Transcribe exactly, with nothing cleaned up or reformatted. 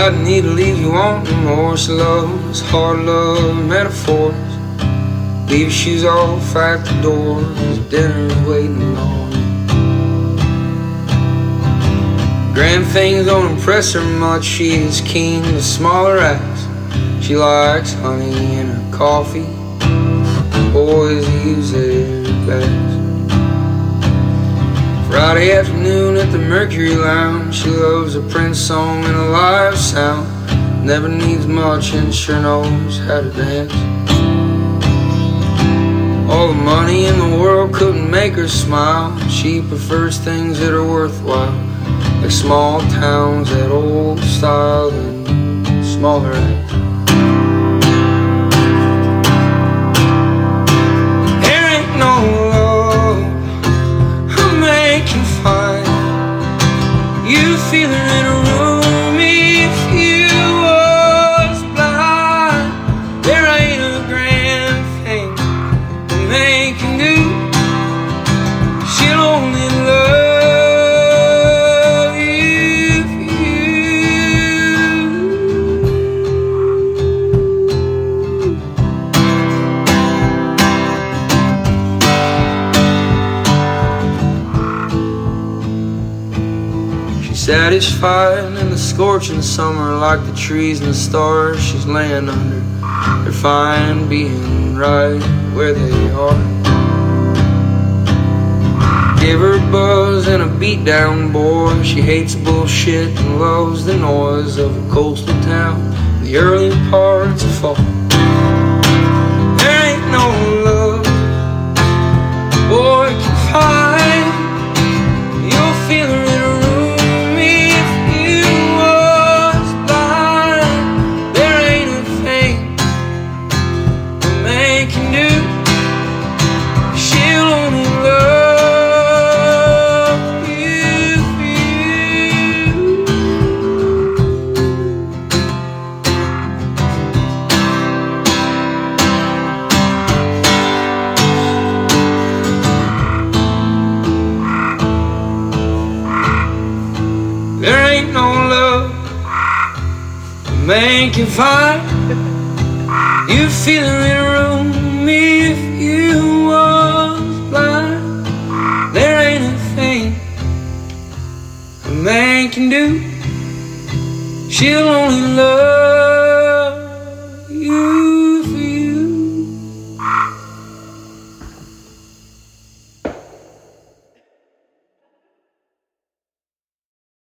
I need to leave you wanting more. She loves hard love metaphors. Leave your shoes off at the door, 'cause dinner's waiting on you. Grand things don't impress her much. She is keen to smaller acts. She likes honey in her coffee. Boys use their bags. Friday afternoon at the Mercury Lounge. She loves a Prince song and a live sound. Never needs much and sure knows how to dance. All the money in the world couldn't make her smile. She prefers things that are worthwhile, like small towns, that old style, and smaller acts. There ain't no love I'm making fine. You feel it in a room if you was blind. There ain't a grand thing that they can do. She'll only love you for you. She's satisfied in the scorching summer, like the trees and the stars she's laying under. They're fine being right where they are. Give her a buzz and a beat down boy. She hates bullshit and loves the noise of a coastal town in the early parts of fall. There ain't no love boy can find. You'll feel her in a room if you was blind. There ain't a thing that they can do. She'll only love you for you. There ain't no love that man can find. You feel it in a